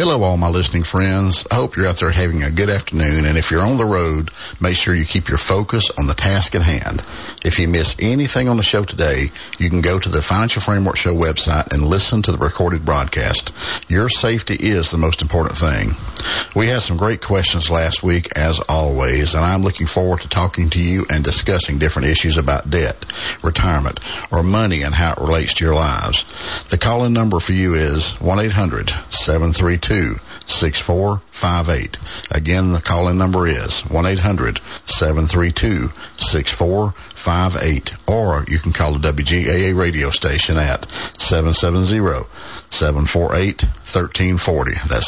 Hello, all my listening friends. I hope you're out there having a good afternoon, and if you're on the road, make sure you keep your focus on the task at hand. If you miss anything on the show today, you can go to the Financial Framework Show website and listen to the recorded broadcast. Your safety is the most important thing. We had some great questions last week, as always, and I'm looking forward to talking to you and discussing different issues about debt, retirement, or money and how it relates to your lives. The call-in number for you is 1-800-732-6458. Again, the call-in number is 1-800-732-6458. Or you can call the WGAA radio station at 770-748-1340. That's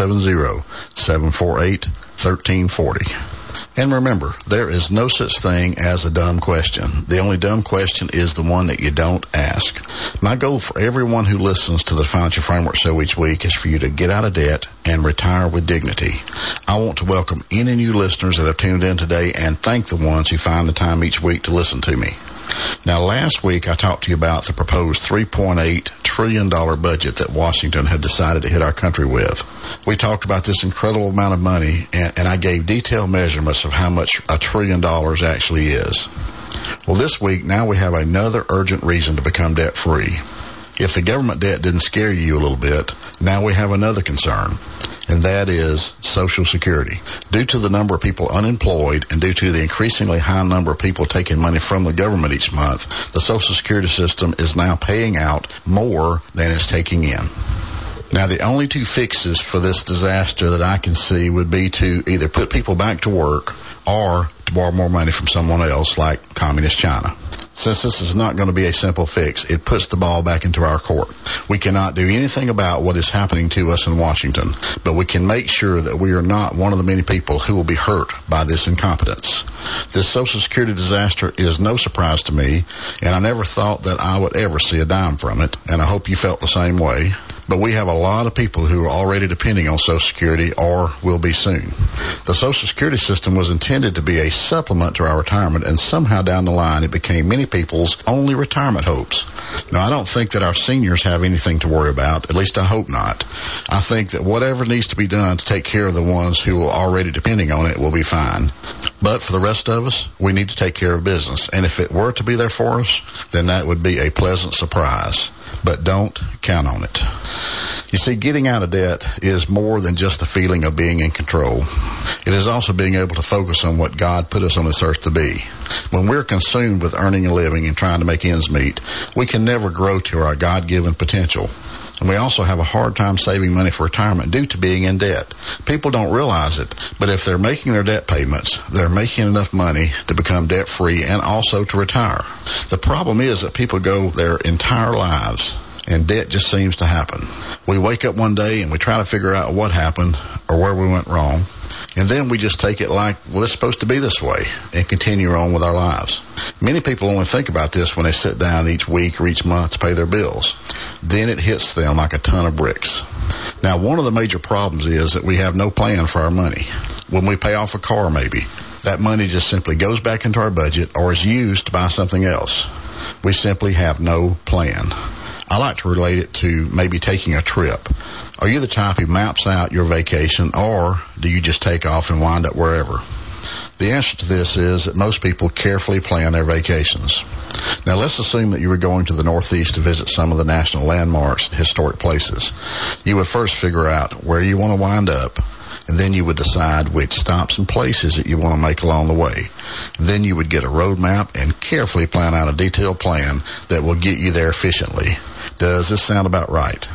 770-748-1340. And remember, there is no such thing as a dumb question. The only dumb question is the one that you don't ask. My goal for everyone who listens to the Financial Framework Show each week is for you to get out of debt and retire with dignity. I want to welcome any new listeners that have tuned in today and thank the ones who find the time each week to listen to me. Now, last week I talked to you about the proposed $3.8 trillion budget that Washington had decided to hit our country with. We talked about this incredible amount of money, and I gave detailed measurements of how much $1 trillion actually is. Well, this week, now we have another urgent reason to become debt-free. If the government debt didn't scare you a little bit, now we have another concern, and that is Social Security. Due to the number of people unemployed and due to the increasingly high number of people taking money from the government each month, the Social Security system is now paying out more than it's taking in. Now, the only two fixes for this disaster that I can see would be to either put people back to work or to borrow more money from someone else like Communist China. Since this is not going to be a simple fix, it puts the ball back into our court. We cannot do anything about what is happening to us in Washington, but we can make sure that we are not one of the many people who will be hurt by this incompetence. This Social Security disaster is no surprise to me, and I never thought that I would ever see a dime from it, and I hope you felt the same way. But we have a lot of people who are already depending on Social Security or will be soon. The Social Security system was intended to be a supplement to our retirement, and somehow down the line it became many people's only retirement hopes. Now, I don't think that our seniors have anything to worry about, at least I hope not. I think that whatever needs to be done to take care of the ones who are already depending on it will be fine. But for the rest of us, we need to take care of business, and if it were to be there for us, then that would be a pleasant surprise. But don't count on it. You see, getting out of debt is more than just the feeling of being in control. It is also being able to focus on what God put us on this earth to be. When we're consumed with earning a living and trying to make ends meet, we can never grow to our God-given potential. And we also have a hard time saving money for retirement due to being in debt. People don't realize it, but if they're making their debt payments, they're making enough money to become debt-free and also to retire. The problem is that people go their entire lives and debt just seems to happen. We wake up one day and we try to figure out what happened or where we went wrong, and then we just take it like, well, it's supposed to be this way, and continue on with our lives. Many people only think about this when they sit down each week or each month to pay their bills. Then it hits them like a ton of bricks. Now, one of the major problems is that we have no plan for our money. When we pay off a car, maybe, that money just simply goes back into our budget or is used to buy something else. We simply have no plan. I like to relate it to maybe taking a trip. Are you the type who maps out your vacation, or do you just take off and wind up wherever? The answer to this is that most people carefully plan their vacations. Now, let's assume that you were going to the Northeast to visit some of the national landmarks and historic places. You would first figure out where you want to wind up, and then you would decide which stops and places that you want to make along the way. Then you would get a road map and carefully plan out a detailed plan that will get you there efficiently. Does this sound about right?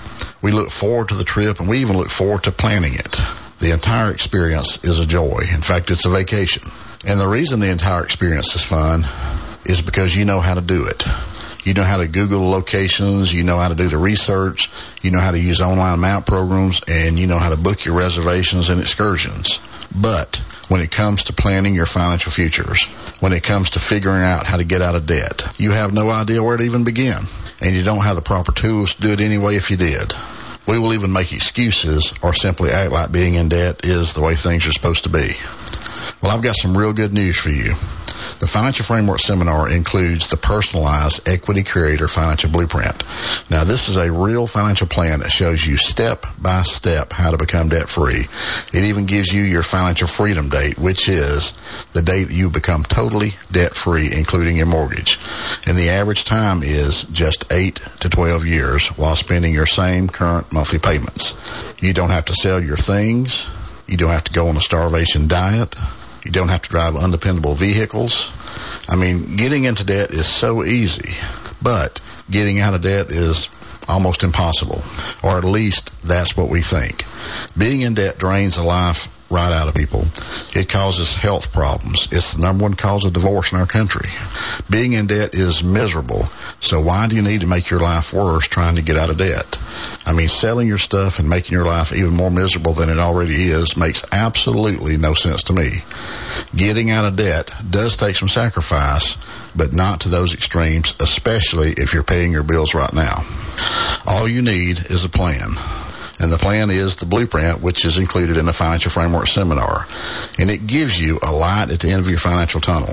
We look forward to the trip, and we even look forward to planning it. The entire experience is a joy. In fact, it's a vacation. And the reason the entire experience is fun is because you know how to do it. You know how to Google locations, you know how to do the research, you know how to use online map programs, and you know how to book your reservations and excursions. But when it comes to planning your financial futures, when it comes to figuring out how to get out of debt, you have no idea where to even begin, and you don't have the proper tools to do it anyway if you did. We will even make excuses or simply act like being in debt is the way things are supposed to be. Well, I've got some real good news for you. The Financial Framework Seminar includes the personalized Equity Creator Financial Blueprint. Now, this is a real financial plan that shows you step by step how to become debt-free. It even gives you your financial freedom date, which is the date that you become totally debt-free, including your mortgage. And the average time is just 8 to 12 years while spending your same current monthly payments. You don't have to sell your things. You don't have to go on a starvation diet. You don't have to drive undependable vehicles. I mean, getting into debt is so easy, but getting out of debt is almost impossible, or at least that's what we think. Being in debt drains the life right out of people. It causes health problems. It's the number one cause of divorce in our country. Being in debt is miserable, so why do you need to make your life worse trying to get out of debt? I mean, selling your stuff and making your life even more miserable than it already is makes absolutely no sense to me. Getting out of debt does take some sacrifice, but not to those extremes, especially if you're paying your bills right now. All you need is a plan. And the plan is the blueprint, which is included in the Financial Framework Seminar. And it gives you a light at the end of your financial tunnel.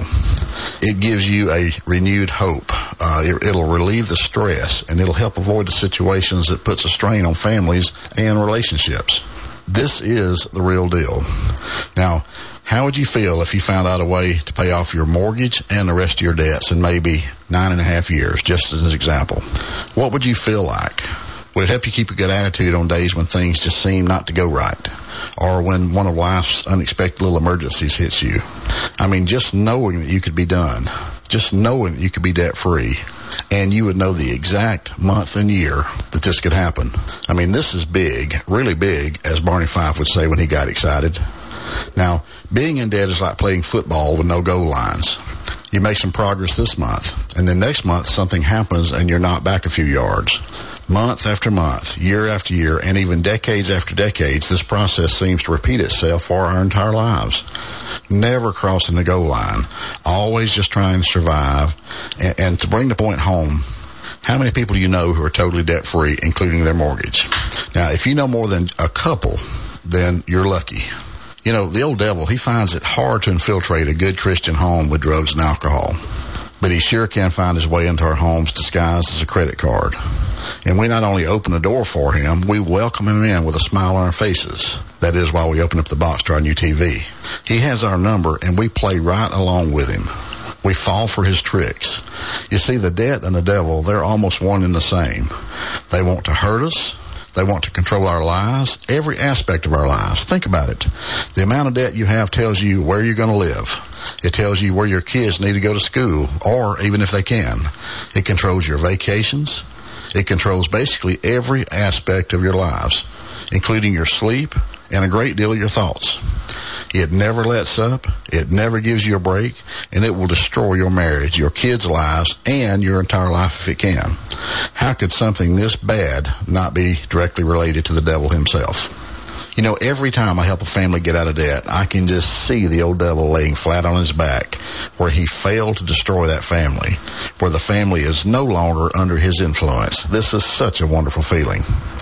It gives you a renewed hope. It'll relieve the stress, and it'll help avoid the situations that puts a strain on families and relationships. This is the real deal. Now, how would you feel if you found out a way to pay off your mortgage and the rest of your debts in maybe 9.5 years, just as an example? What would you feel like? Would it help you keep a good attitude on days when things just seem not to go right? Or when one of life's unexpected little emergencies hits you? I mean, just knowing that you could be done, just knowing that you could be debt-free, and you would know the exact month and year that this could happen. I mean, this is big, really big, as Barney Fife would say when he got excited. Now, being in debt is like playing football with no goal lines. You make some progress this month, and then next month something happens and you're not back a few yards. Month after month, year after year, and even decades after decades, this process seems to repeat itself for our entire lives. Never crossing the goal line, always just trying to survive. And to bring the point home, how many people do you know who are totally debt-free, including their mortgage? Now, if you know more than a couple, then you're lucky. You know, the old devil, he finds it hard to infiltrate a good Christian home with drugs and alcohol. But he sure can find his way into our homes disguised as a credit card. And we not only open the door for him, we welcome him in with a smile on our faces. That is while we open up the box to our new TV. He has our number, and we play right along with him. We fall for his tricks. You see, the debt and the devil, they're almost one and the same. They want to hurt us. They want to control our lives, every aspect of our lives. Think about it. The amount of debt you have tells you where you're going to live. It tells you where your kids need to go to school, or even if they can. It controls your vacations. It controls basically every aspect of your lives, including your sleep and a great deal of your thoughts. It never lets up, it never gives you a break, and it will destroy your marriage, your kids' lives, and your entire life if it can. How could something this bad not be directly related to the devil himself? You know, every time I help a family get out of debt, I can just see the old devil laying flat on his back, where he failed to destroy that family, where the family is no longer under his influence. This is such a wonderful feeling.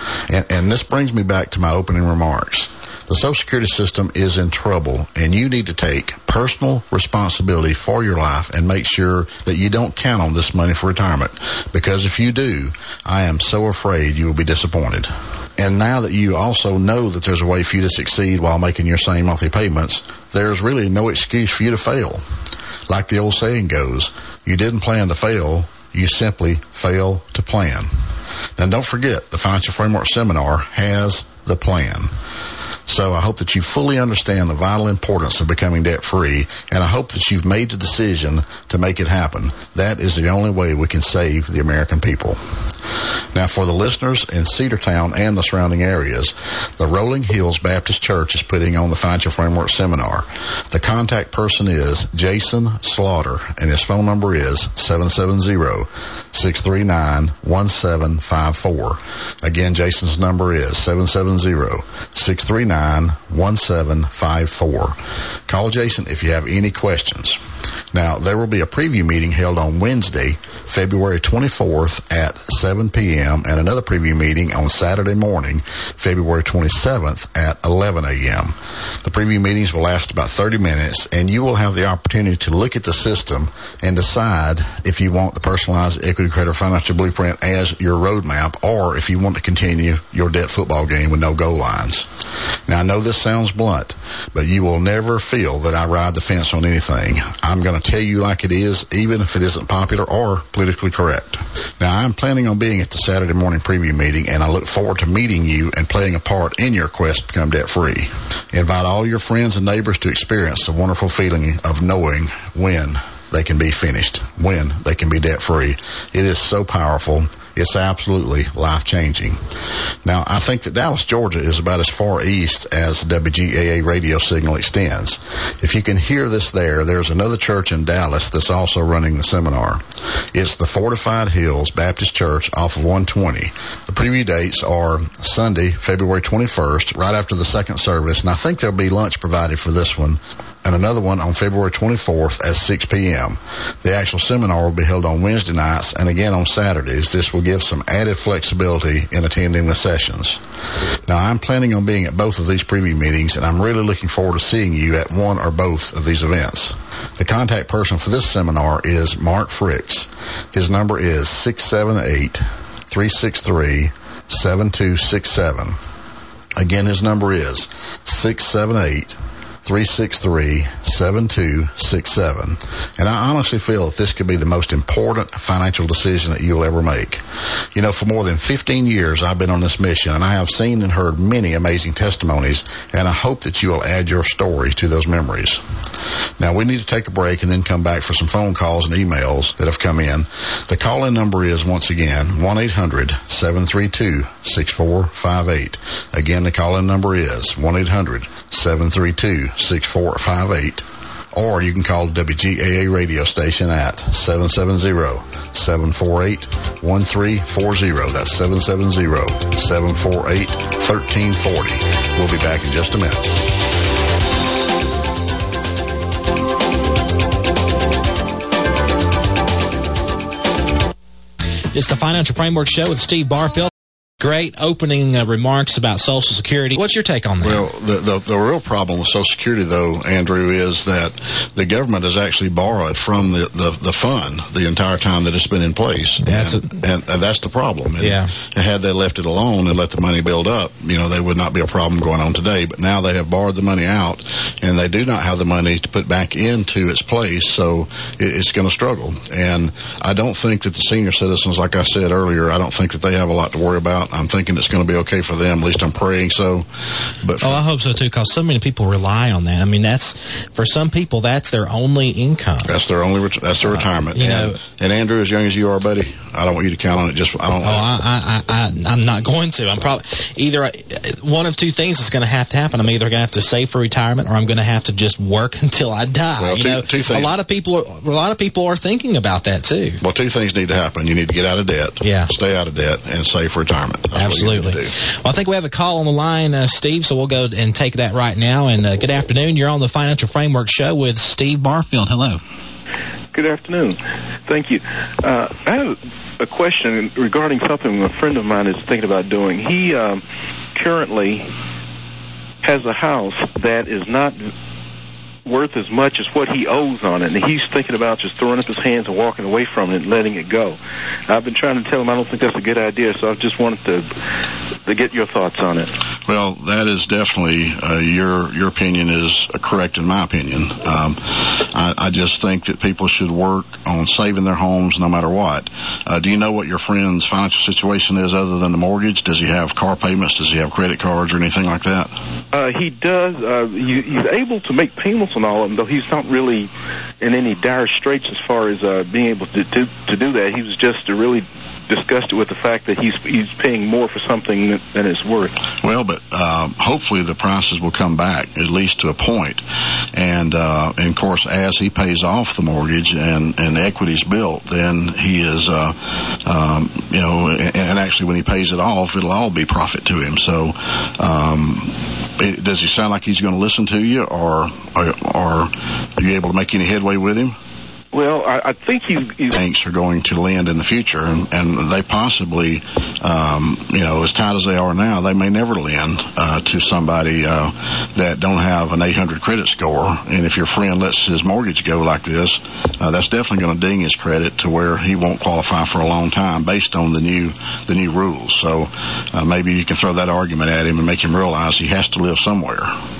And this brings me back to my opening remarks. The Social Security system is in trouble, and you need to take personal responsibility for your life and make sure that you don't count on this money for retirement. Because if you do, I am so afraid you will be disappointed. And now that you also know that there's a way for you to succeed while making your same monthly payments, there's really no excuse for you to fail. Like the old saying goes, you didn't plan to fail, you simply fail to plan. And don't forget, the Financial Framework Seminar has the plan. So I hope that you fully understand the vital importance of becoming debt-free, and I hope that you've made the decision to make it happen. That is the only way we can save the American people. Now, for the listeners in Cedartown and the surrounding areas, the Rolling Hills Baptist Church is putting on the Financial Framework Seminar. The contact person is Jason Slaughter, and his phone number is 770-639-1754. Again, Jason's number is 770-639-1754. Call Jason if you have any questions. Now, there will be a preview meeting held on Wednesday, February 24th at 7 p.m. and another preview meeting on Saturday morning, February 27th at 11 a.m. The preview meetings will last about 30 minutes, and you will have the opportunity to look at the system and decide if you want the personalized equity credit financial blueprint as your roadmap, or if you want to continue your debt football game with no goal lines. Now, I know this sounds blunt, but you will never feel that I ride the fence on anything. I'm going to tell you like it is, even if it isn't popular or politically correct. Now, I'm planning on being at the Saturday morning preview meeting, and I look forward to meeting you and playing a part in your quest to become debt-free. Invite all your friends and neighbors to experience the wonderful feeling of knowing when they can be finished, when they can be debt-free. It is so powerful. It's absolutely life-changing. Now, I think that Dallas, Georgia is about as far east as the WGAA radio signal extends. If you can hear this there's another church in Dallas that's also running the seminar. It's the Fortified Hills Baptist Church off of 120. The preview dates are Sunday, February 21st, right after the second service, and I think there'll be lunch provided for this one, and another one on February 24th at 6 p.m. The actual seminar will be held on Wednesday nights and again on Saturdays. This will give some added flexibility in attending the sessions. Now, I'm planning on being at both of these preview meetings, and I'm really looking forward to seeing you at one or both of these events. The contact person for this seminar is Mark Fricks. His number is 678-363-7267. Again, his number is 678-363-7267. And I honestly feel that this could be the most important financial decision that you'll ever make. You know, for more than 15 years, I've been on this mission, and I have seen and heard many amazing testimonies, and I hope that you will add your story to those memories. Now, we need to take a break and then come back for some phone calls and emails that have come in. The call-in number is, once again, 1-800-732-6458. Again, the call-in number is 1-800-732-6458. Or you can call the WGAA radio station at 770-748-1340. That's 770-748-1340. We'll be back in just a minute. It's the Financial Framework Show with Steve Barfield. Great opening remarks about Social Security. What's your take on that? Well, the real problem with Social Security, though, Andrew, is that the government has actually borrowed from the fund the entire time that it's been in place. And that's the problem. And had they left it alone and let the money build up, there would not be a problem going on today. But now they have borrowed the money out, and they do not have the money to put back into its place, so it's going to struggle. And I don't think that the senior citizens, like I said earlier, I don't think that they have a lot to worry about. I'm thinking it's going to be okay for them. At least I'm praying so. But I hope so too, because so many people rely on that. I mean, for some people, that's their only income. That's their retirement. And Andrew, as young as you are, buddy, I don't want you to count on it. I'm not going to. I'm probably either one of two things is going to happen. I'm either going to have to save for retirement, or I'm going to have to just work until I die. Well, two things. A lot of people are thinking about that too. Well, two things need to happen. You need to get out of debt. Stay out of debt and save for retirement. That's absolutely. Well, I think we have a call on the line, Steve, so we'll go and take that right now. And good afternoon. You're on the Financial Framework Show with Steve Barfield. Hello. Good afternoon. Thank you. I have a question regarding something a friend of mine is thinking about doing. He currently has a house that is not worth as much as what he owes on it, and he's thinking about just throwing up his hands and walking away from it and letting it go. I've been trying to tell him I don't think that's a good idea, so I just wanted to get your thoughts on it. Well, that is definitely your opinion is correct in my opinion. I just think that people should work on saving their homes no matter what. Do you know what your friend's financial situation is other than the mortgage? Does he have car payments? Does he have credit cards or anything like that? He does. He's able to make payments on all of them, though he's not really in any dire straits as far as being able to do that. He was just really discussed it with the fact that he's paying more for something than it's worth. Well, but hopefully the prices will come back at least to a point, and of course as he pays off the mortgage and the equity's built, then he is and actually when he pays it off, it'll all be profit to him. So does he sound like he's going to listen to you, or are you able to make any headway with him? Well, I think you banks are going to lend in the future, and they possibly, as tight as they are now, they may never lend to somebody that don't have an 800 credit score. And if your friend lets his mortgage go like this, that's definitely going to ding his credit to where he won't qualify for a long time based on the new rules. So maybe you can throw that argument at him and make him realize he has to live somewhere.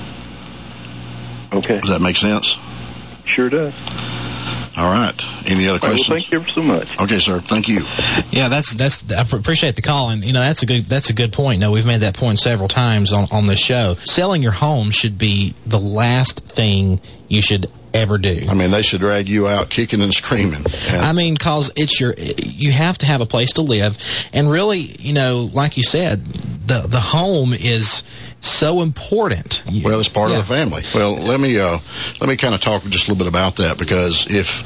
Okay. Does that make sense? Sure does. All right. Any other questions? Well, thank you so much. Okay, sir. Thank you. Yeah, that's. I appreciate the call, and that's a good point. No, we've made that point several times on this show. Selling your home should be the last thing you should ever do. I mean, they should drag you out kicking and screaming. I mean, cause you have to have a place to live, and really, like you said, the home is so important. Well, it's part of the family. Well, let me kind of talk just a little bit about that, because if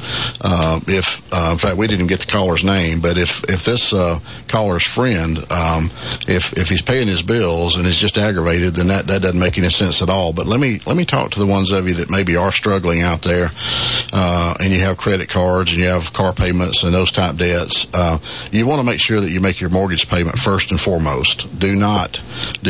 in fact we didn't get the caller's name, but if this caller's friend, if he's paying his bills and is just aggravated, then that doesn't make any sense at all. But let me talk to the ones of you that maybe are struggling out there, and you have credit cards and you have car payments and those type debts. You want to make sure that you make your mortgage payment first and foremost. Do not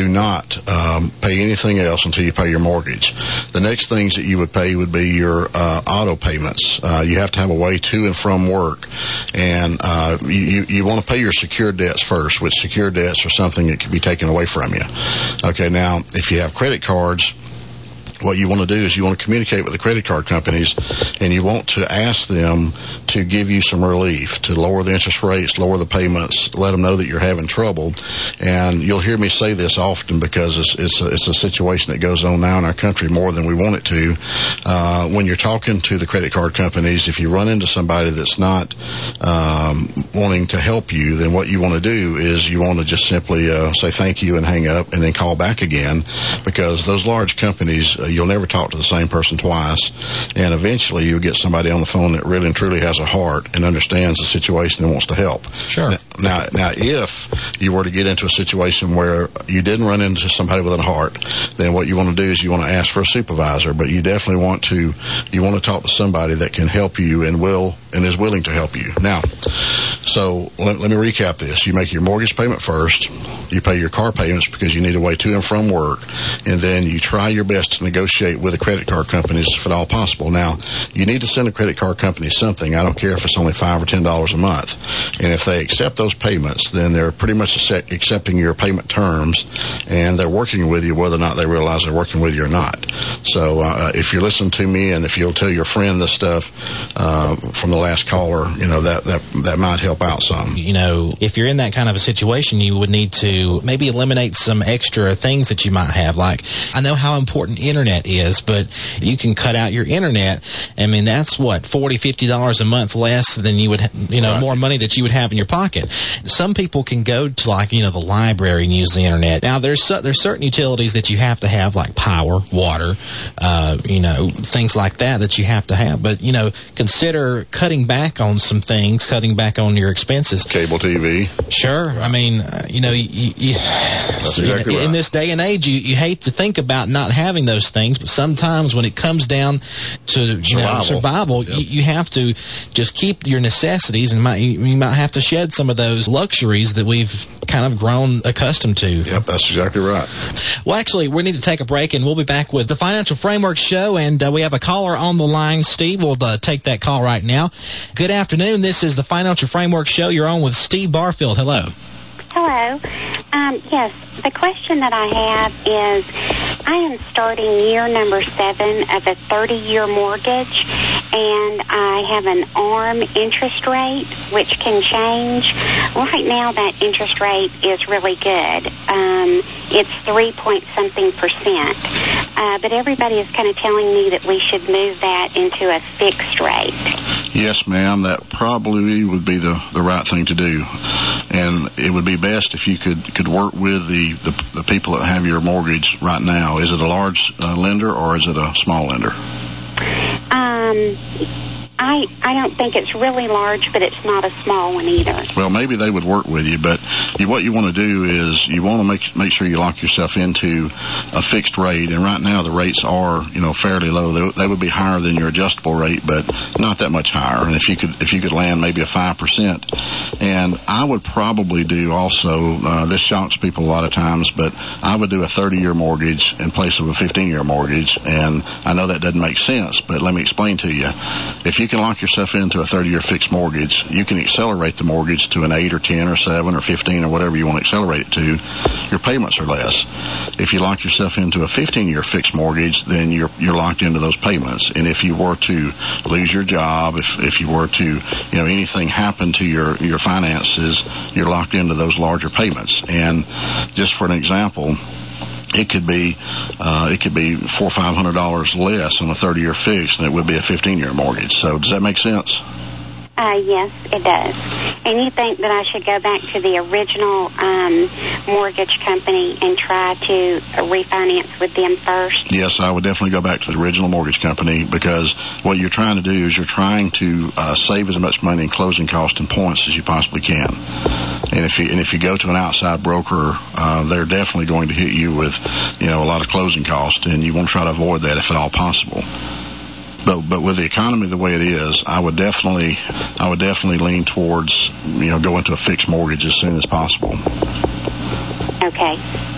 pay anything else until you pay your mortgage. The next things that you would pay would be your auto payments. You have to have a way to and from work, and you want to pay your secured debts first, which secured debts are something that can be taken away from you. Okay, now if you have credit cards, what you want to do is you want to communicate with the credit card companies, and you want to ask them to give you some relief, to lower the interest rates, lower the payments, let them know that you're having trouble. And you'll hear me say this often because it's a situation that goes on now in our country more than we want it to. When you're talking to the credit card companies, if you run into somebody that's not wanting to help you, then what you want to do is you want to just simply say thank you and hang up, and then call back again, because those large companies, you'll never talk to the same person twice, and eventually you'll get somebody on the phone that really and truly has a heart and understands the situation and wants to help. Sure. Now, if you were to get into a situation where you didn't run into somebody with a heart, then what you want to do is you want to ask for a supervisor, but you definitely want to talk to somebody that can help you and is willing to help you. Now, so let me recap this. You make your mortgage payment first. You pay your car payments because you need a way to and from work, and then you try your best to negotiate with the credit card companies if at all possible. Now, you need to send a credit card company something. I don't care if it's only $5 or $10 a month. And if they accept those payments, then they're pretty much accepting your payment terms, and they're working with you whether or not they realize they're working with you or not. So if you're listening to me, and if you'll tell your friend this stuff from the last caller, that might help out some. If you're in that kind of a situation, you would need to maybe eliminate some extra things that you might have. Like, I know how important internet is, but you can cut out your internet. I mean, that's what, $40, $50 a month less than you would, right. More money that you would have in your pocket. Some people can go to the library and use the internet. Now, there's certain utilities that you have to have, like power, water, things like that you have to have. But, consider cutting back on some things, cutting back on your expenses. Cable TV. Sure. I mean, That's exactly right. In this day and age, you hate to think about not having those things, but sometimes when it comes down to survival, yep. you have to just keep your necessities, and you might have to shed some of those luxuries that we've kind of grown accustomed to. Yep, that's exactly right. Well, actually, we need to take a break, and we'll be back with the Financial Framework Show, and we have a caller on the line. Steve, we'll take that call right now. Good afternoon. This is the Financial Framework Show. You're on with Steve Barfield. Hello. Hello. Yes, the question that I have is, I am starting year number 7 of a 30-year mortgage, and I have an ARM interest rate, which can change. Right now, that interest rate is really good. It's 3-point-something%. But everybody is kind of telling me that we should move that into a fixed rate. Yes, ma'am, that probably would be the right thing to do. And it would be best if you could work with the people that have your mortgage right now. Is it a large lender or is it a small lender? I don't think it's really large, but it's not a small one either. Well, maybe they would work with you, but what you want to do is you want to make sure you lock yourself into a fixed rate. And right now the rates are, fairly low. They would be higher than your adjustable rate, but not that much higher. And if you could land maybe a 5%, and I would probably do also. This shocks people a lot of times, but I would do a 30-year mortgage in place of a 15-year mortgage. And I know that doesn't make sense, but let me explain to you. If you can lock yourself into a 30-year fixed mortgage, you can accelerate the mortgage to an 8 or 10 or 7 or 15 or whatever you want to accelerate it to. Your payments are less. If you lock yourself into a 15-year fixed mortgage, then you're locked into those payments. And if you were to lose your job, if you were to, anything happen to your finances, you're locked into those larger payments. And just for an example, it could be $400 or $500 less on a 30-year fix than it would be a 15-year mortgage. So does that make sense? Yes, it does. And you think that I should go back to the original mortgage company and try to refinance with them first? Yes, I would definitely go back to the original mortgage company, because what you're trying to do is you're trying to save as much money in closing costs and points as you possibly can. And if you go to an outside broker, they're definitely going to hit you with, a lot of closing costs, and you want to try to avoid that if at all possible. But with the economy the way it is, I would definitely lean towards, going to a fixed mortgage as soon as possible. Okay.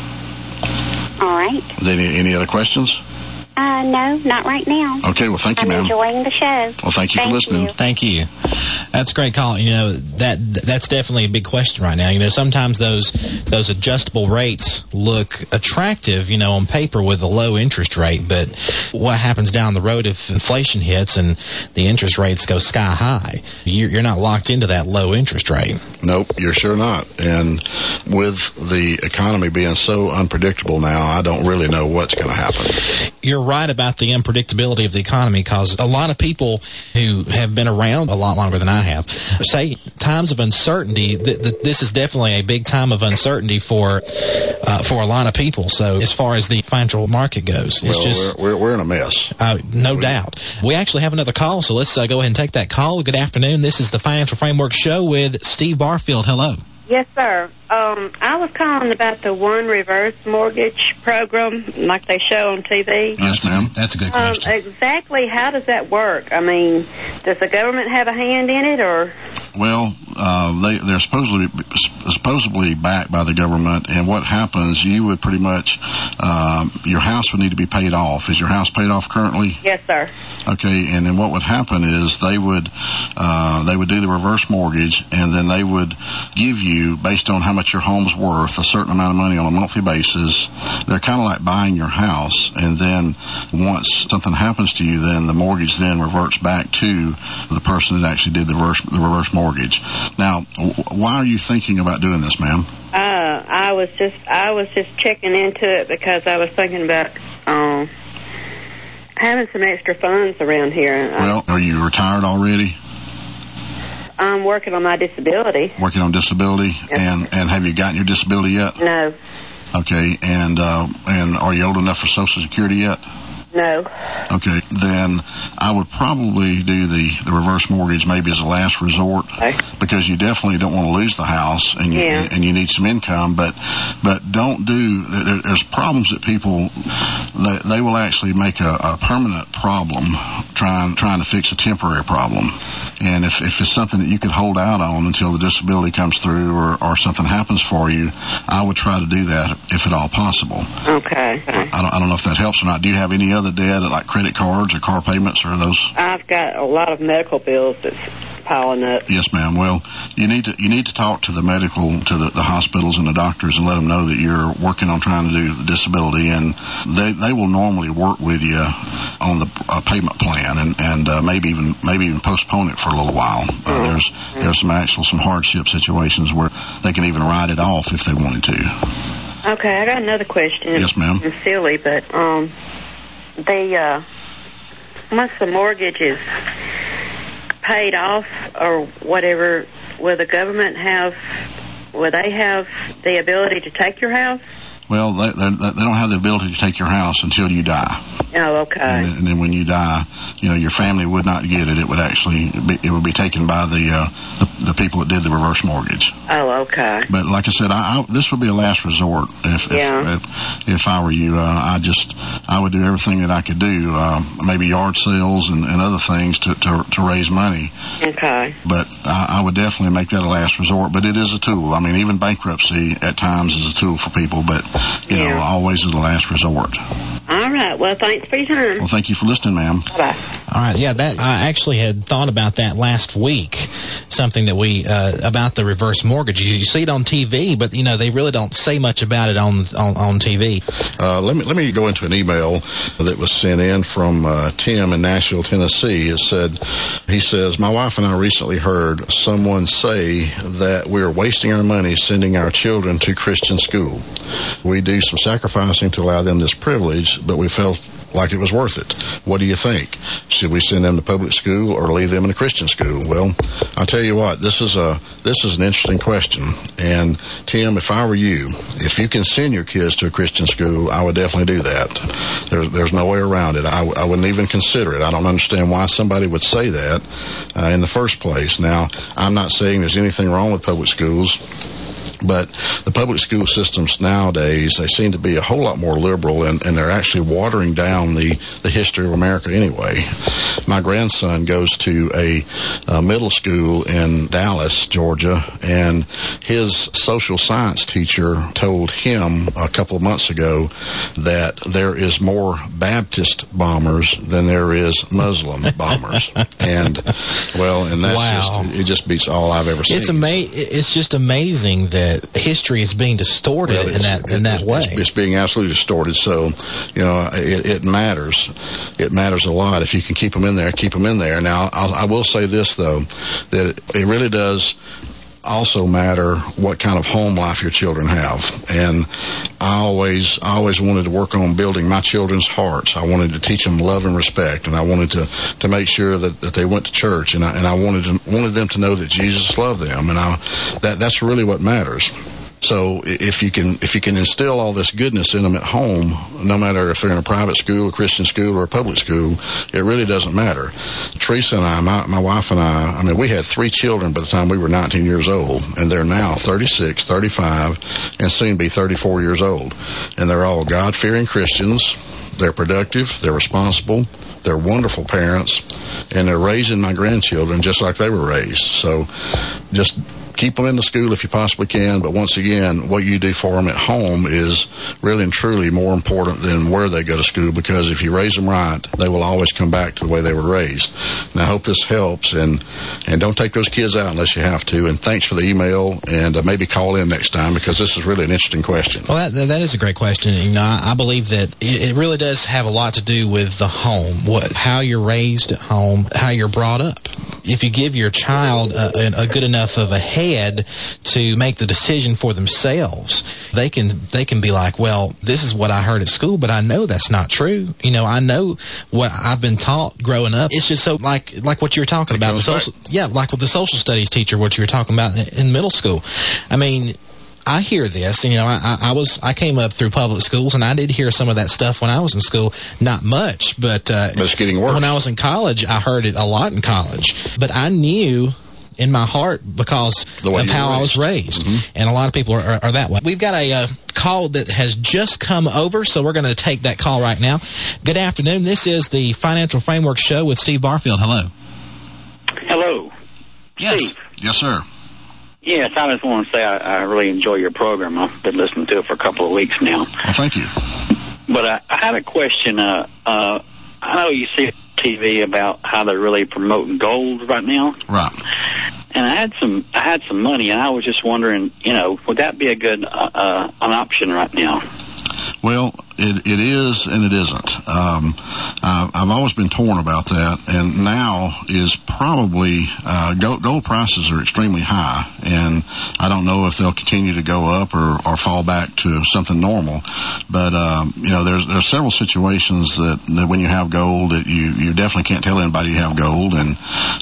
All right. Any other questions? No, not right now. Okay, well, thank you, ma'am. I'm enjoying the show. Well, thank you for listening. Thank you. That's a great call. That's definitely a big question right now. Sometimes those adjustable rates look attractive, on paper with a low interest rate, but what happens down the road if inflation hits and the interest rates go sky high? You're not locked into that low interest rate. Nope, you're sure not. And with the economy being so unpredictable now, I don't really know what's going to happen. You're right about the unpredictability of the economy, because a lot of people who have been around a lot longer than I have say times of uncertainty. This is definitely a big time of uncertainty for a lot of people. So as far as the financial market goes, it's we're in a mess. No doubt. We actually have another call, so let's go ahead and take that call. Good afternoon. This is the Financial Framework Show with Steve Barfield. Hello. Yes, sir. I was calling about the One Reverse Mortgage Program, like they show on TV. Yes, ma'am. That's a good question. Exactly how does that work? I mean, does the government have a hand in it, or? Well, they're supposedly backed by the government, and what happens, you would pretty much, your house would need to be paid off. Is your house paid off currently? Yes, sir. Okay, and then what would happen is they would do the reverse mortgage, and then they would give you, based on how much your home's worth, a certain amount of money on a monthly basis. They're kind of like buying your house, and then once something happens to you, then the mortgage then reverts back to the person that actually did the reverse mortgage. Now, why are you thinking about doing this, ma'am? I was just checking into it because I was thinking about having some extra funds around here. Well, are you retired already? I'm working on my disability. Working on disability? Yes. And have you gotten your disability yet? No. Okay, and are you old enough for Social Security yet? No. Okay, then I would probably do the reverse mortgage maybe as a last resort, because you definitely don't want to lose the house, and you need some income. But don't do. There's problems that people they will actually make a permanent problem trying to fix a temporary problem. And if it's something that you could hold out on until the disability comes through or something happens for you, I would try to do that if at all possible. Okay. I don't know if that helps or not. Do you have any other debt, like credit cards or car payments, or those? I've got a lot of medical bills that's piling up. Yes, ma'am. Well, you need to talk to the hospitals and the doctors and let them know that you're working on trying to do the disability, and they will normally work with you on the payment plan and maybe even postpone it for a little while. There's some hardship situations where they can even write it off if they wanted to. Okay, I got another question. Yes, ma'am. It's silly, but once the mortgage is paid off or whatever, will the government have the ability to take your house? Well, they don't have the ability to take your house until you die. Oh, okay. And then when you die, your family would not get it. It would actually be taken by the people that did the reverse mortgage. Oh, okay. But like I said, this would be a last resort if I were you. I would do everything that I could do, maybe yard sales and other things to raise money. Okay. But I would definitely make that a last resort. But it is a tool. I mean, even bankruptcy at times is a tool for people, but always is a last resort. All right. Well, thanks for your time. Well, thank you for listening, ma'am. Bye. All right. Yeah, I actually had thought about that last week. Something that we about the reverse mortgage. You see it on TV, but they really don't say much about it on TV. Let me go into an email that was sent in from Tim in Nashville, Tennessee. He says, my wife and I recently heard someone say that we are wasting our money sending our children to Christian school. We do some sacrificing to allow them this privilege, but we felt like it was worth it. What do you think? Should we send them to public school or leave them in a Christian school? Well, I'll tell you what, this is an interesting question. And Tim, if I were you, if you can send your kids to a Christian school, I would definitely do that. There's no way around it. I wouldn't even consider it. I don't understand why somebody would say that in the first place. Now, I'm not saying there's anything wrong with public schools, but the public school systems nowadays, they seem to be a whole lot more liberal, and they're actually watering down the history of America anyway. My grandson goes to a middle school in Dallas, Georgia, and his social science teacher told him a couple of months ago that there is more Baptist bombers than there is Muslim bombers. And that's it just beats all I've ever seen. It's just amazing that history is being distorted in that way. It's being absolutely distorted. So, it matters. It matters a lot. If you can keep them in there, keep them in there. Now, I will say this, though, that it really does also matter what kind of home life your children have. And I always wanted to work on building my children's hearts. I wanted to teach them love and respect, and I wanted to make sure that they went to church, and I wanted them to know that Jesus loved them, and that's really what matters. So if you can instill all this goodness in them at home, no matter if they're in a private school, a Christian school, or a public school, it really doesn't matter. Teresa and I, my wife and I mean, we had 3 children by the time we were 19 years old, and they're now 36, 35, and soon be 34 years old. And they're all God-fearing Christians. They're productive. They're responsible. They're wonderful parents, and they're raising my grandchildren just like they were raised. So just keep them in the school if you possibly can, but once again, what you do for them at home is really and truly more important than where they go to school, because if you raise them right, they will always come back to the way they were raised. And I hope this helps, and don't take those kids out unless you have to. And thanks for the email, and maybe call in next time, because this is really an interesting question. Well, that is a great question. I believe that it really does have a lot to do with the home, how you're raised at home, how you're brought up. If you give your child a good enough of a head to make the decision for themselves, they can be like, well, this is what I heard at school, but I know that's not true. I know what I've been taught growing up. It's just so like what you were talking about. Like with the social studies teacher, what you were talking about in middle school. I mean, I hear this, I came up through public schools, and I did hear some of that stuff when I was in school. Not much, but it's getting worse. When I was in college, I heard it a lot in college. But I knew in my heart because of how I was raised. Mm-hmm. And a lot of people are that way. We've got a call that has just come over, so we're going to take that call right now. Good afternoon. This is the Financial Framework Show with Steve Barfield. Hello. Hello. Yes. Steve. Yes, sir. Yes, I just want to say I really enjoy your program. I've been listening to it for a couple of weeks now. Well, thank you. But I had a question. I know you see TV about how they're really promoting gold right now. Right. And I had some money, and I was just wondering, would that be a good an option right now? Well, it is and it isn't. I've always been torn about that, and now is probably gold prices are extremely high, and I don't know if they'll continue to go up or fall back to something normal. But there's several situations that when you have gold, that you definitely can't tell anybody you have gold, and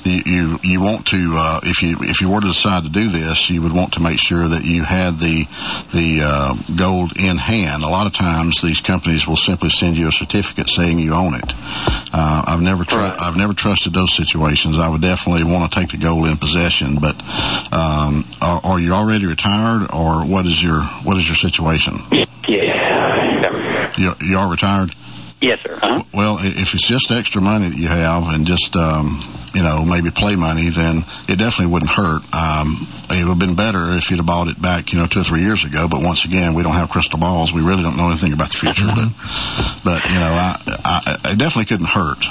you want to if you were to decide to do this, you would want to make sure that you had the gold in hand. A lot of times these these companies will simply send you a certificate saying you own it. I've never trusted those situations. I would definitely want to take the gold in possession. But are you already retired, or what is your situation? Yeah. You are retired? Yes, sir. Uh-huh. Well, if it's just extra money that you have and just, maybe play money, then it definitely wouldn't hurt. It would have been better if you'd have bought it back, 2 or 3 years ago. But once again, we don't have crystal balls. We really don't know anything about the future. But it definitely couldn't hurt.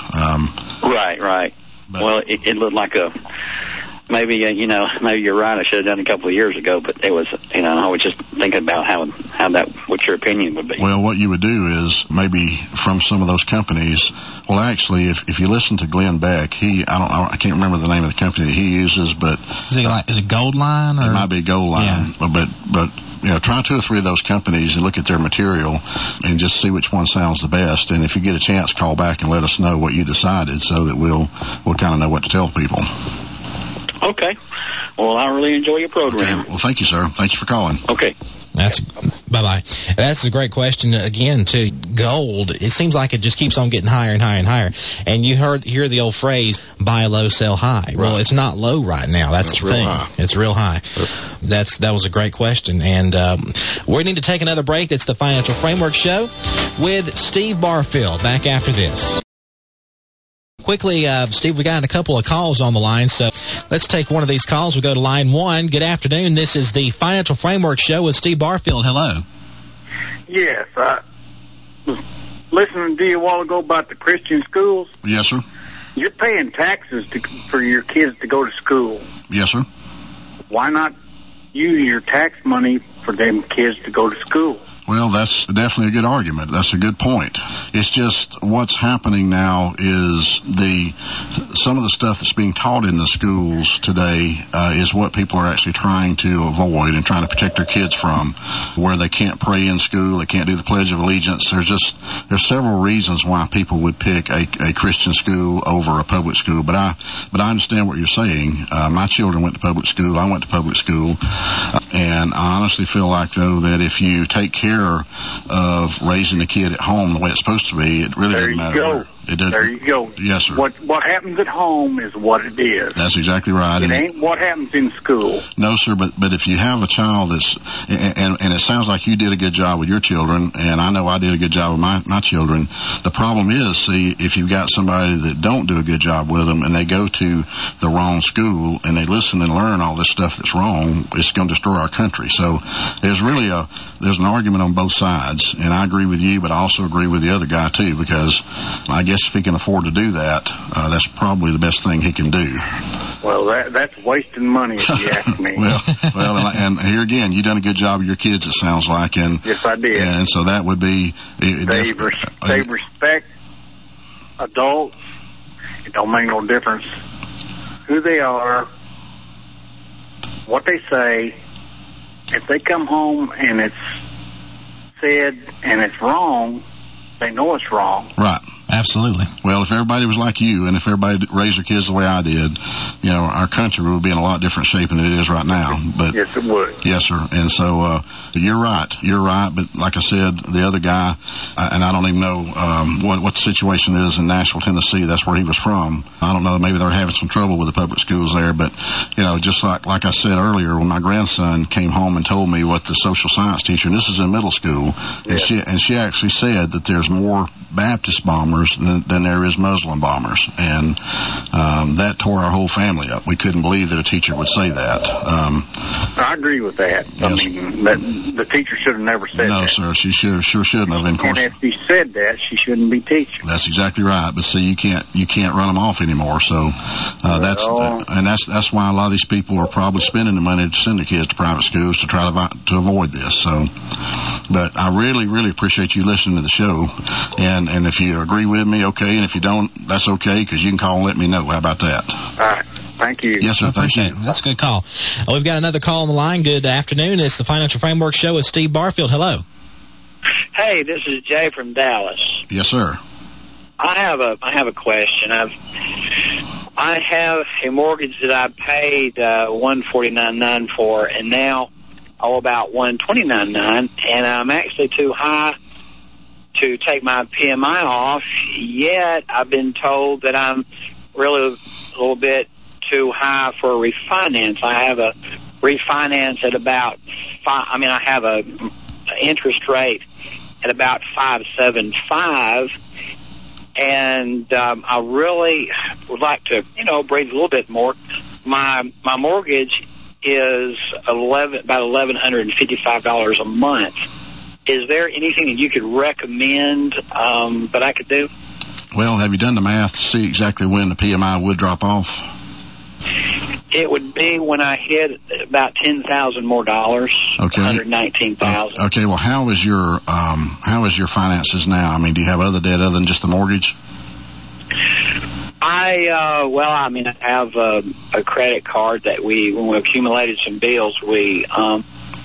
Right. Well, it looked like maybe you're right. I should have done it a couple of years ago, but it was, I was just thinking about what your opinion would be. Well, what you would do is maybe from some of those companies. Well, actually, if you listen to Glenn Beck, I can't remember the name of the company that he uses, but is it Gold Line? Or? It might be Gold Line, yeah. But try 2 or 3 of those companies and look at their material and just see which one sounds the best. And if you get a chance, call back and let us know what you decided, so that we'll kind of know what to tell people. Okay. Well, I really enjoy your program. Okay. Well, thank you, sir. Thank you for calling. Okay. Bye-bye. That's a great question. Again, too, gold, it seems like it just keeps on getting higher and higher and higher. And you hear the old phrase, buy low, sell high. Right. Well, it's not low right now. That's the thing. High. It's real high. That was a great question. And we need to take another break. It's the Financial Framework Show with Steve Barfield. Back after this. Quickly, Steve, we got a couple of calls on the line, so let's take one of these calls. We'll go to line 1. Good afternoon. This is the Financial Framework Show with Steve Barfield. Hello. Yes, I was listening to you a while ago about the Christian schools. Yes, sir. You're paying taxes for your kids to go to school. Yes, sir. Why not use your tax money for them kids to go to school? Well, that's definitely a good argument. That's a good point. It's just what's happening now is some of the stuff that's being taught in the schools today is what people are actually trying to avoid and trying to protect their kids from, where they can't pray in school, they can't do the Pledge of Allegiance. There's several reasons why people would pick a Christian school over a public school. But I understand what you're saying. My children went to public school. I went to public school. And I honestly feel like, though, that if you take care of raising a kid at home the way it's supposed to be, it really doesn't matter. There you go. Yes, sir. What happens at home is what it is. That's exactly right. It ain't what happens in school. No, sir, but if you have a child that's, and it sounds like you did a good job with your children, and I know I did a good job with my children. The problem is, see, if you've got somebody that don't do a good job with them and they go to the wrong school and they listen and learn all this stuff that's wrong, it's going to destroy our country. So there's an argument on both sides, and I agree with you, but I also agree with the other guy too, because I guess if he can afford to do that, that's probably the best thing he can do. Well, that's wasting money, if you ask me. well, and here again, you done a good job with your kids, it sounds like. And yes, I did. And so that would be... They respect adults. It don't make no difference who they are, what they say. If they come home and it's said and it's wrong, they know it's wrong. Right. Absolutely. Well, if everybody was like you, and if everybody raised their kids the way I did, our country would be in a lot different shape than it is right now. But yes, it would. Yes, sir. And so you're right. You're right. But like I said, the other guy, and I don't even know what the situation is in Nashville, Tennessee. That's where he was from. I don't know. Maybe they're having some trouble with the public schools there. But just like I said earlier, when my grandson came home and told me what the social science teacher, and this is in middle school, yes. and she actually said that there's more Baptist bombers than there is Muslim bombers, and that tore our whole family up. We couldn't believe that a teacher would say that. I agree with that. Yes. I mean, the teacher should have never said that. No, sir, she sure shouldn't have. And if she said that, she shouldn't be teaching. That's exactly right. But see, you can't run them off anymore. So that's why a lot of these people are probably spending the money to send their kids to private schools to try to avoid this. So, but I really, really appreciate you listening to the show, and if you agree with me, okay, and if you don't, that's okay, because you can call and let me know. How about that? All right. Thank you. Yes, sir. Thank you. That's a good call. We've got another call on the line. Good afternoon. It's the Financial Framework Show with Steve Barfield. Hello. Hey, this is Jay from Dallas. Yes, sir. I have a question. I have a mortgage that I paid $149.9 for, and now owe about $129.9, and I'm actually too high to take my PMI off, yet I've been told that I'm really a little bit too high for a refinance. I have a refinance at about I have a interest rate at about 5.75, and I really would like to, breathe a little bit more. My mortgage is about $1,155 a month. Is there anything that you could recommend that I could do? Well, have you done the math to see exactly when the PMI would drop off? It would be when I hit about $10,000 more dollars. Okay. $119,000. Okay. Well, how is your finances now? I mean, do you have other debt other than just the mortgage? I have a credit card that when we accumulated some bills, we on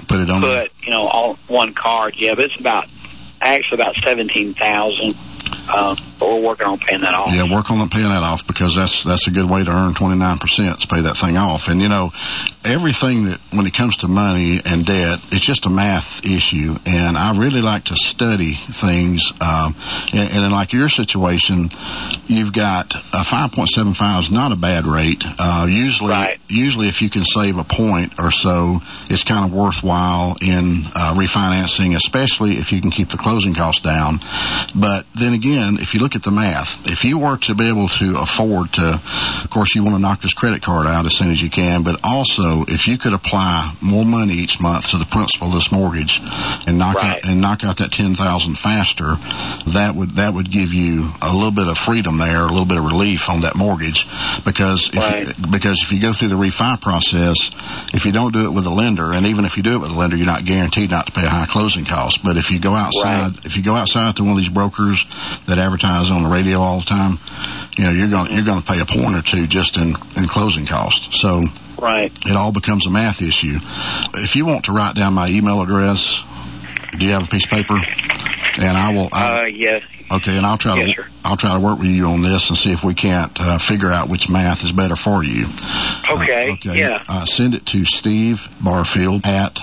one card. Yeah, but it's about $17,000. But we're working on paying that off. Yeah, work on paying that off, because that's a good way to earn 29% to pay that thing off. And everything that, when it comes to money and debt, it's just a math issue. And I really like to study things. And in like your situation, you've got a 5.75 is not a bad rate. Usually if you can save a point or so, it's kind of worthwhile in refinancing, especially if you can keep the closing costs down. But then again, if you look at the math, if you were to be able to afford to, of course, you want to knock this credit card out as soon as you can, but also if you could apply more money each month to the principal of this mortgage and knock out that $10,000 faster, that would give you a little bit of freedom there, a little bit of relief on that mortgage, because if you go through the refi process, if you don't do it with a lender, and even if you do it with a lender, you're not guaranteed not to pay a high closing cost. But if you go outside, to one of these brokers that advertise on the radio all the time, you're going to pay a point or two just in closing costs. So it all becomes a math issue. If you want to write down my email address, do you have a piece of paper? And I will. Yes. Okay, and I'll try to work with you on this and see if we can't figure out which math is better for you. Okay. Yeah. Send it to Steve Barfield at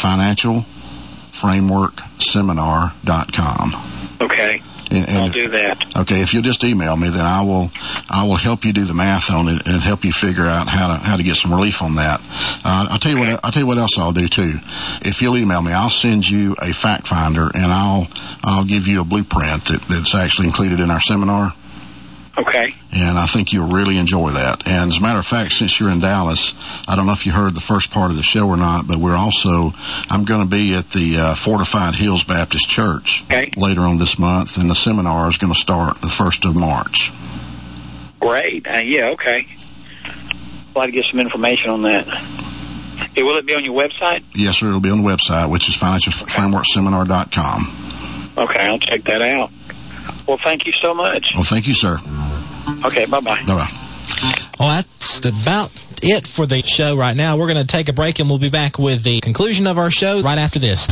financialframeworkseminar.com. Okay. I'll do that. Okay, if you'll just email me, then I will help you do the math on it and help you figure out how to get some relief on that. I'll tell you what else I'll do too. If you'll email me, I'll send you a fact finder, and I'll give you a blueprint that's actually included in our seminar. Okay. And I think you'll really enjoy that. And as a matter of fact, since you're in Dallas, I don't know if you heard the first part of the show or not, but I'm going to be at the Fortified Hills Baptist Church later on this month, and the seminar is going to start the 1st of March. Great. Okay. I'd like to get some information on that. Hey, will it be on your website? Yes, sir. It'll be on the website, which is financialframeworkseminar.com. Okay, I'll check that out. Well, thank you so much. Well, thank you, sir. Okay, bye-bye. Bye-bye. Well, that's about it for the show right now. We're going to take a break, and we'll be back with the conclusion of our show right after this.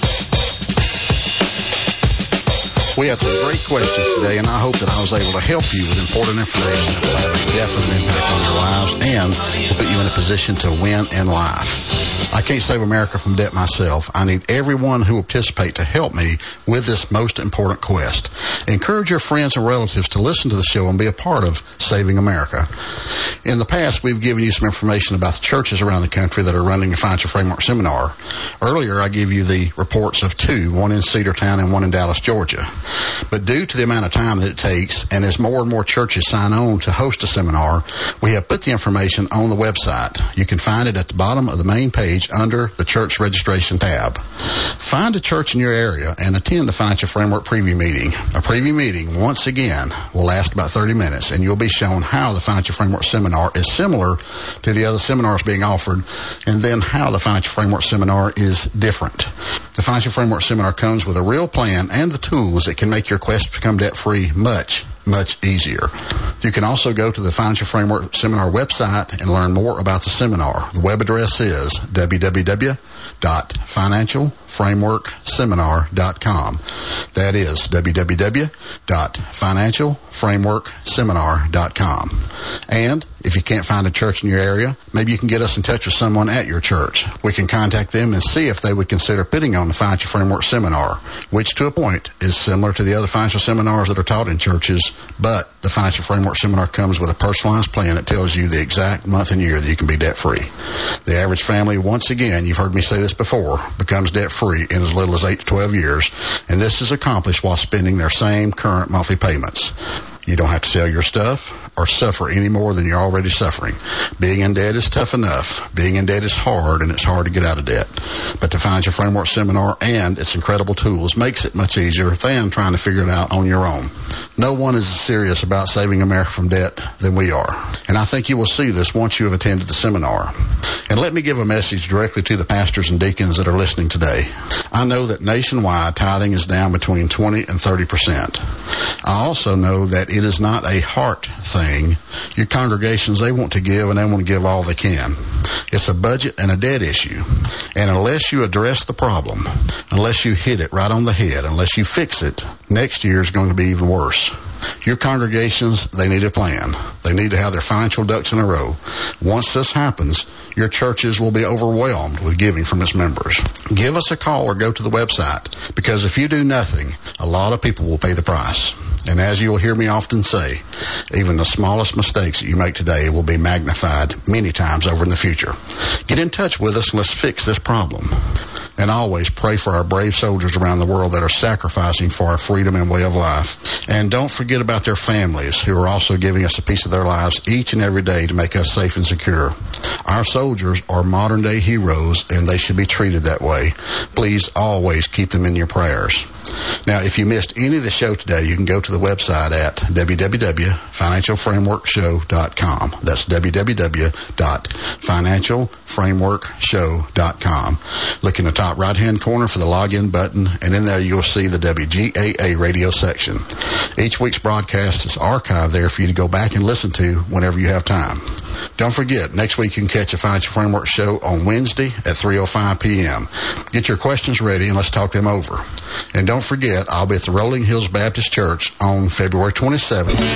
We had some great questions today, and I hope that I was able to help you with important information that will have a definite impact on your lives and will put you in a position to win in life. I can't save America from debt myself. I need everyone who will participate to help me with this most important quest. Encourage your friends and relatives to listen to the show and be a part of Saving America. In the past, we've given you some information about the churches around the country that are running the Financial Framework Seminar. Earlier, I gave you the reports of two, one in Cedartown and one in Dallas, Georgia. But due to the amount of time that it takes, and as more and more churches sign on to host a seminar, we have put the information on the website. You can find it at the bottom of the main page under the church registration tab. Find a church in your area and attend the Financial Framework preview meeting. A preview meeting, once again, will last about 30 minutes, and you'll be shown how the Financial Framework Seminar is similar to the other seminars being offered, and then how the Financial Framework Seminar is different. The Financial Framework Seminar comes with a real plan and the tools that can make your quest to become debt-free much easier. You can also go to the Financial Framework Seminar website and learn more about the seminar. The web address is www.financialframeworkseminar.com. That is www.financialframeworkseminar.com. And If you can't find a church in your area, maybe you can get us in touch with someone at your church. We can contact them and see if they would consider putting on the Financial Framework Seminar, which to a point is similar to the other financial seminars that are taught in churches, but the Financial Framework Seminar comes with a personalized plan that tells you the exact month and year that you can be debt-free. The average family, once again, you've heard me say this before, becomes debt-free in as little as 8 to 12 years, and this is accomplished while spending their same current monthly payments. You don't have to sell your stuff or suffer any more than you're already suffering. Being in debt is tough enough. Being in debt is hard, and it's hard to get out of debt. But the Financial Framework Seminar and its incredible tools makes it much easier than trying to figure it out on your own. No one is as serious about saving America from debt than we are. And I think you will see this once you have attended the seminar. And let me give a message directly to the pastors and deacons that are listening today. I know that nationwide tithing is down between 20 and 30%. I also know that it is not a heart thing. Your congregations, they want to give, and they want to give all they can. It's a budget and a debt issue. And unless you address the problem, unless you hit it right on the head, unless you fix it, next year is going to be even worse. Your congregations, they need a plan. They need to have their financial ducks in a row. Once this happens, your churches will be overwhelmed with giving from its members. Give us a call or go to the website, because if you do nothing, a lot of people will pay the price. And as you will hear me often say, even the smallest mistakes that you make today will be magnified many times over in the future. Get in touch with us and let's fix this problem. And always pray for our brave soldiers around the world that are sacrificing for our freedom and way of life. And don't forget about their families who are also giving us a piece of their lives each and every day to make us safe and secure. Our soldiers are modern day heroes, and they should be treated that way. Please always keep them in your prayers. Now, if you missed any of the show today, you can go to the website at www.financialframeworkshow.com. That's www.financialframeworkshow.com. Look in the top right-hand corner for the login button, and in there you'll see the WGAA radio section. Each week's broadcast is archived there for you to go back and listen to whenever you have time. Don't forget, next week you can catch a Financial Framework show on Wednesday at 3:05 p.m. Get your questions ready and let's talk them over. And don't forget, I'll be at the Rolling Hills Baptist Church on February 27th.